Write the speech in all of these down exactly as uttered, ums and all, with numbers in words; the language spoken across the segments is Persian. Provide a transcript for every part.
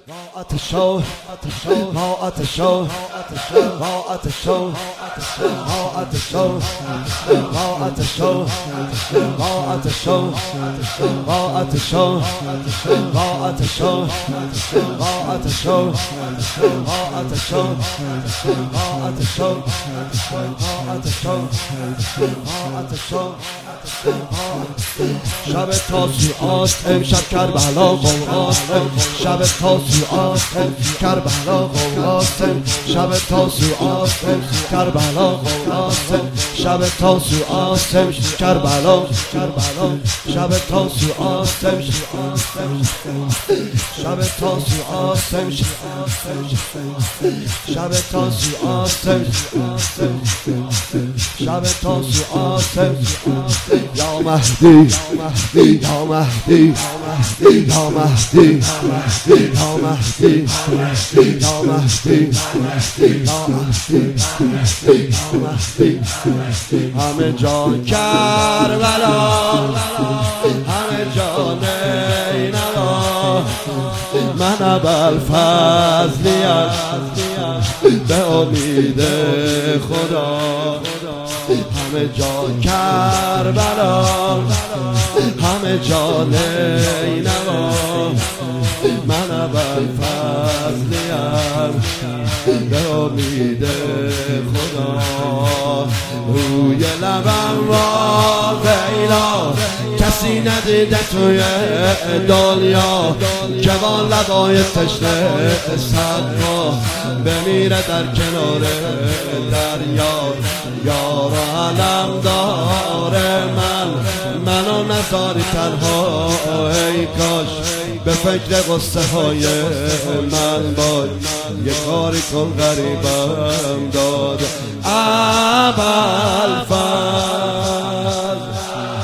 ما آتشو ما آتشو ما آتشو ما آتشو ما آتشو ما آتشو ما آتشو ما آتشو ما آتشو ما آتشو ما آتشو ما آتشو شب تاسوعات امشب کربلا قوقاسم شب تاسوعات کربلا قوقاسم شب تاسوعات کربلا قوقاسم شب تاسوعات کربلا کربلا شب تاسوعات شب تاسوعات شب تاسوعات شب تاسوعات یا مهدی یا مهدی یا مهدی یا مهدی یا مهدی یا مهدی همه جا کربلا همه جا نینوا من ابوالفضلیم به امید خدا همه جا کربلا همه جا نینوا من ابوالفضلیم به امید خدا روی لبم را ویلا کسی ندیده توی دنیا که با لبای تشنه صدها بمیره در کنار دریا یار علم داره من منو نذاری تنها ای کاش به فکر قصه های من باش یه کاری کن غریبم داد ابوالفضل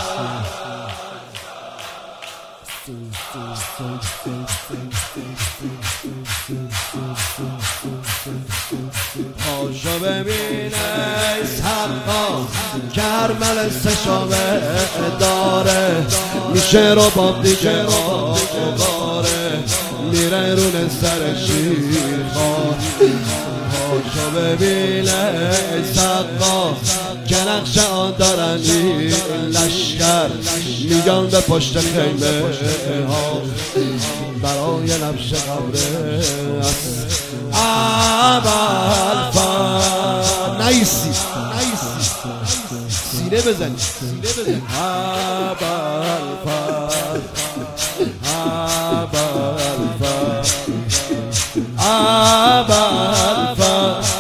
پاشو ببینه سرها کرمل سشابه داره میشه رو باب دیگه آقاره میره رون سر شیرخوار پاشو ببینه سرها که نقشه آن دارن این لشکر میگن به پشت خیمه ها برای نبش قبره ابوالفضل نیسی سینه بزنی ابوالفضل ابوالفضل ابوالفضل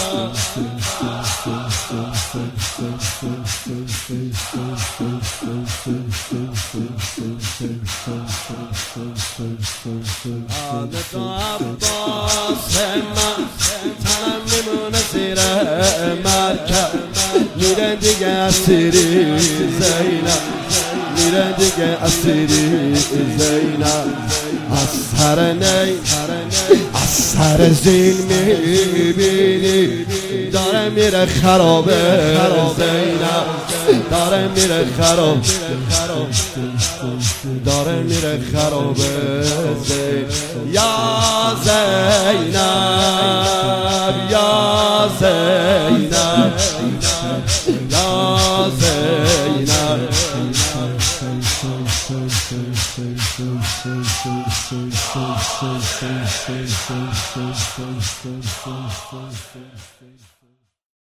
حالت عباس من تنم میمونه زیر مرکب میره دیگه اسیری زینب میره دیگه اسیری زینب از سر نی از سر زین میبینی داره میره خرابه زینب داره میره خراب داره میره خرابه زینب یا زینب یا زینب یا زینب